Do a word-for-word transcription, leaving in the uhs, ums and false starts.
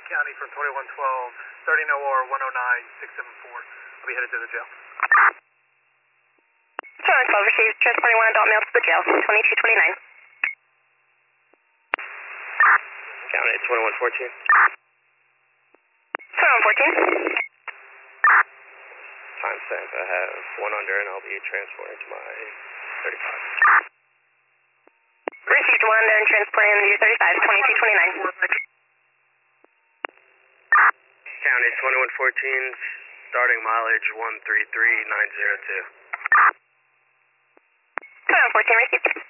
County from twenty-one twelve, starting O R one oh nine six seven four. I'll be headed to the jail. twenty-one twelve received, transporting one adult male to the jail, twenty-two twenty-nine. County twenty-one fourteen. twenty-one fourteen. Timestamp, I have one under and I'll be transporting to my thirty-five. Received one under and transporting to your thirty-five, twenty-two twenty-nine. County twenty-one fourteen, starting mileage one three three nine zero two. twenty-one fourteen received.